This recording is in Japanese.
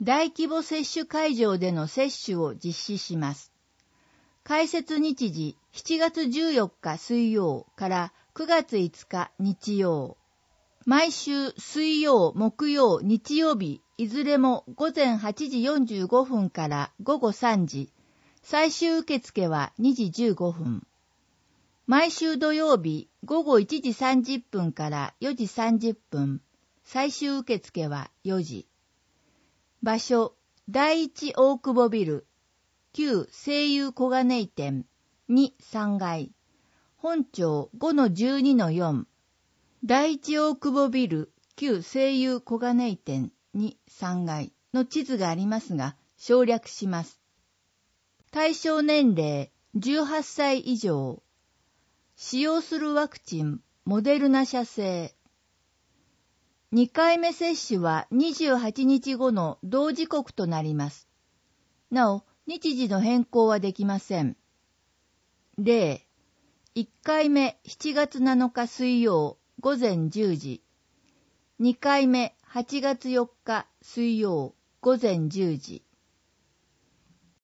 大規模接種会場での接種を実施します。開設日時7月14日水曜から9月5日日曜。毎週水曜、木曜、日曜日、いずれも午前8時45分から午後3時。最終受付は2時15分。毎週土曜日、午後1時30分から4時30分。最終受付は4時。場所、第一大久保ビル、旧西友小金井店2、3階。本町 5-12-4。第一大久保ビル、旧西友小金井店2、3階の地図がありますが、省略します。対象年齢18歳以上。使用するワクチン、モデルナ社製。2回目接種は28日後の同時刻となります。なお、日時の変更はできません。例、1回目7月7日水曜午前10時。2回目8月4日水曜午前10時。